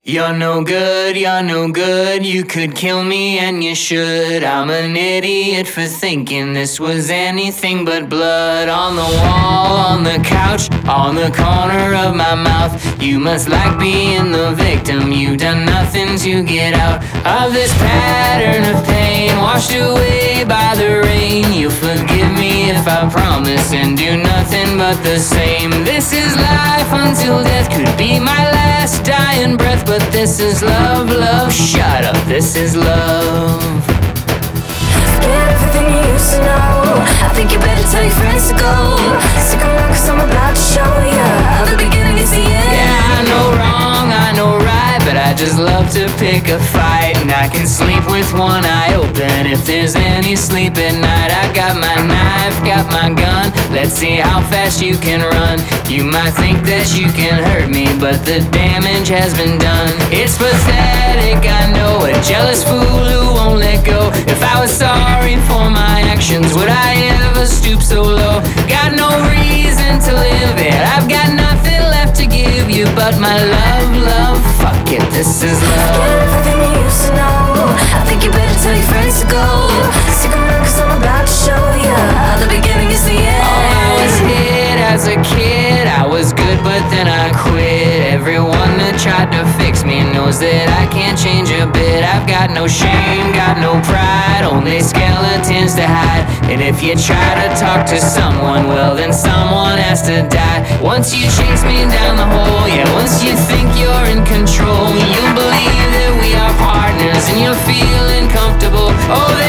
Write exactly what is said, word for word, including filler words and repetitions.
You're no good, you're no good, you could kill me and you should. I'm an idiot for thinking this was anything but blood. On the wall, on the couch, on the corner of my mouth. You must like being the victim, you've done nothing to get out of this pattern of pain, washed away by the rain. You'll forgive me if I promise and do nothing but the same. This is life until death, could be my last dying breath. But this is love, love, shut up, this is love. Forget everything you used to know. I think you better tell your friends to go. Stick around cause I'm about to show ya the beginning is the end. Yeah, I know wrong, I know right, but I just love to pick a fight. And I can sleep with one eye open if there's any sleep at night. I got my knife, got my gun, let's see how fast you can run. You might think that you can hurt me, but the damage has been done. It's pathetic, I know, a jealous fool who won't let go. If I was sorry for my actions, would I ever stoop so low? Got no reason to live it, I've got nothing left to give you but my love, love, fuck it, this is love. Forget everything you used to know. I think you better tell your friends to go. Stick around cause I'm about to show ya the beginning is the end. Oh, I was hit as a kid, I was good but then I quit. Everyone that tried to fix me knows that I can't change a bit. I've got no shame, got no pride, only skeletons to hide. And if you try to talk to someone, well then someone has to die. Once you chase me down the hole, yeah, once you think you're in control, you believe that we are partners and you're feeling comfortable. Oh,